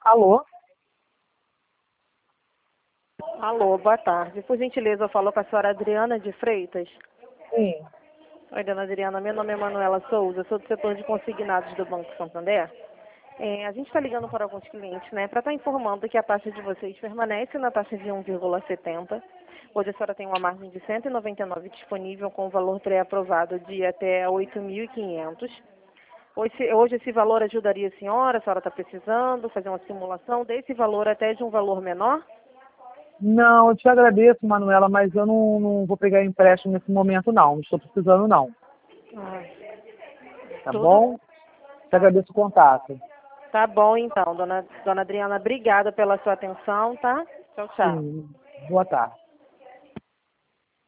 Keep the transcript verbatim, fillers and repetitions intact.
Alô? Alô, boa tarde. Por gentileza, eu falo com a senhora Adriana de Freitas. Sim. Oi, dona Adriana, meu nome é Manuela Souza, sou do setor de consignados do Banco Santander. É, a gente está ligando para alguns clientes, né, para estar informando que a taxa de vocês permanece na taxa de um vírgula setenta. Hoje a senhora tem uma margem de cento e noventa e nove disponível com o valor pré-aprovado de até oito mil e quinhentos. Hoje, hoje esse valor ajudaria a senhora, a senhora está precisando fazer uma simulação desse valor até de um valor menor? Não, eu te agradeço, Manuela, mas eu não, não vou pegar empréstimo nesse momento, não. Não estou precisando, não. Ah, Tá tudo bom? Te agradeço o contato. tá bom, então, dona, dona Adriana, obrigada pela sua atenção, tá? Tchau, tchau. Sim. Boa tarde.